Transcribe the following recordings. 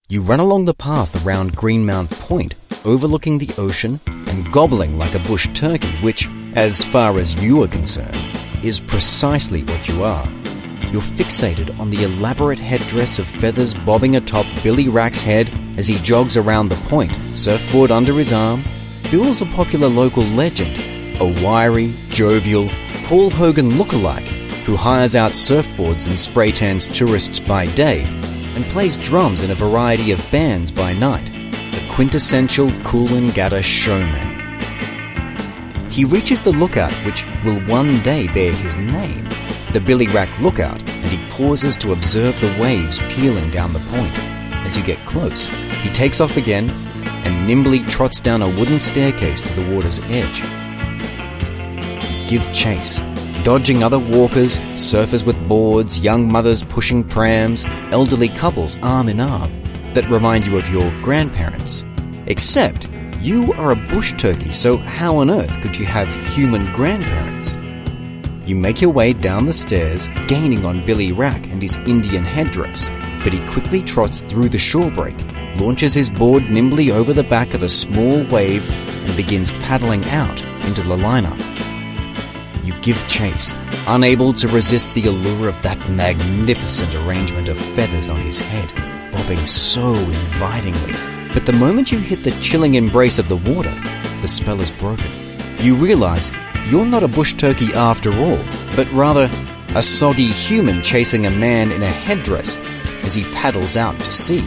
You run along the path around Greenmount Point, overlooking the ocean and gobbling like a bush turkey, which, as far as you are concerned, is precisely what you are. You're fixated on the elaborate headdress of feathers bobbing atop Billy Rack's head as he jogs around the point, surfboard under his arm. Bill's a popular local legend, a wiry, jovial, Paul Hogan lookalike who hires out surfboards and spray tans tourists by day and plays drums in a variety of bands by night, the quintessential Coolangatta showman. He reaches the lookout which will one day bear his name, the Billy Rack Lookout, and he pauses to observe the waves peeling down the point. As you get close, he takes off again and nimbly trots down a wooden staircase to the water's edge. You give chase, dodging other walkers, surfers with boards, young mothers pushing prams, elderly couples arm in arm that remind you of your grandparents. Except you are a bush turkey, so how on earth could you have human grandparents? You make your way down the stairs, gaining on Billy Rack and his Indian headdress, but he quickly trots through the shore break, launches his board nimbly over the back of a small wave, and begins paddling out into the lineup. You give chase, unable to resist the allure of that magnificent arrangement of feathers on his head, bobbing so invitingly. But the moment you hit the chilling embrace of the water, the spell is broken. You realize you're not a bush turkey after all, but rather a soggy human chasing a man in a headdress as he paddles out to sea.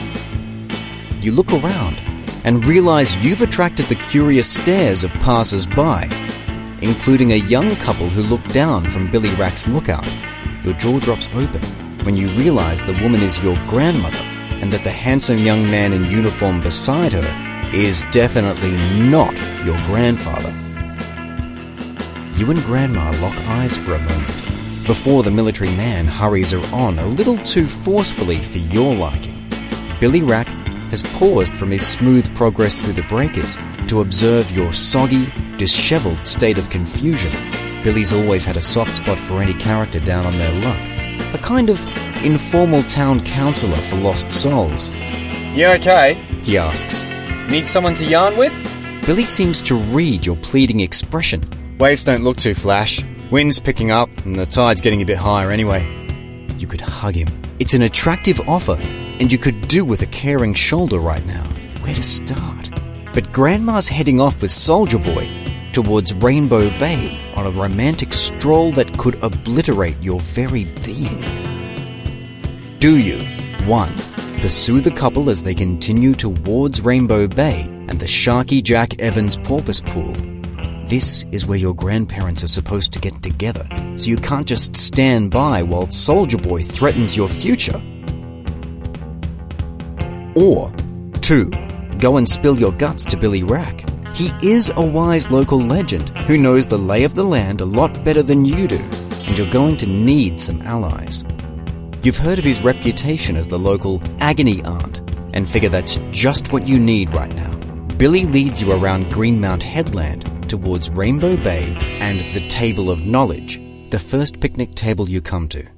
You look around and realize you've attracted the curious stares of passers-by, including a young couple who look down from Billy Rack's lookout. Your jaw drops open when you realize the woman is your grandmother and that the handsome young man in uniform beside her is definitely not your grandfather. You and Grandma lock eyes for a moment before the military man hurries her on a little too forcefully for your liking. Billy Rack has paused from his smooth progress through the breakers to observe your soggy, disheveled state of confusion. Billy's always had a soft spot for any character down on their luck, a kind of informal town councillor for lost souls. You okay? He asks. Need someone to yarn with? Billy seems to read your pleading expression. Waves don't look too flash. Wind's picking up and the tide's getting a bit higher anyway. You could hug him. It's an attractive offer, and you could do with a caring shoulder right now. Where to start? But Grandma's heading off with Soldier Boy towards Rainbow Bay on a romantic stroll that could obliterate your very being. Do you 1. Pursue the couple as they continue towards Rainbow Bay and the Sharky Jack Evans porpoise pool? This is where your grandparents are supposed to get together, so you can't just stand by while Soldier Boy threatens your future. Or 2. Go and spill your guts to Billy Rack. He is a wise local legend who knows the lay of the land a lot better than you do, and you're going to need some allies. You've heard of his reputation as the local agony aunt, and figure that's just what you need right now. Billy leads you around Greenmount Headland towards Rainbow Bay and the Table of Knowledge, the first picnic table you come to.